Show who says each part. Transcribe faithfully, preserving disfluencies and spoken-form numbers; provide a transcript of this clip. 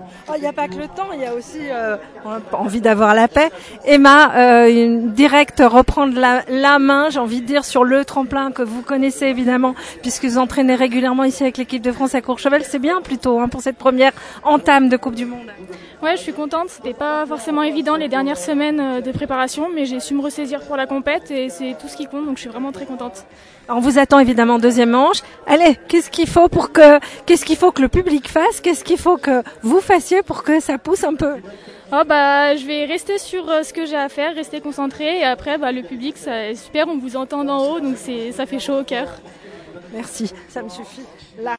Speaker 1: Oh, il n'y a pas que le temps, il y a aussi euh, envie d'avoir la paix. Emma, euh, une directe reprendre la, la main, j'ai envie de dire, sur le tremplin que vous connaissez évidemment, puisque vous entraînez régulièrement ici avec l'équipe de France à Courchevel. C'est bien plutôt hein, pour cette première entame de Coupe du Monde.
Speaker 2: Ouais, je suis contente. C'était pas forcément évident les dernières semaines de préparation, mais j'ai su me ressaisir pour la compète et c'est tout ce qui compte, donc je suis vraiment très contente.
Speaker 1: On vous attend évidemment en deuxième manche. Allez, qu'est-ce qu'il faut pour que, qu'est-ce qu'il faut que le public fasse? Qu'est-ce qu'il faut que vous fassiez pour que ça pousse un peu?
Speaker 2: Oh bah, je vais rester sur ce que j'ai à faire, rester concentrée et après bah, le public, c'est super, on vous entend d'en haut, donc c'est, ça fait chaud au cœur.
Speaker 1: Merci, ça me suffit. Là.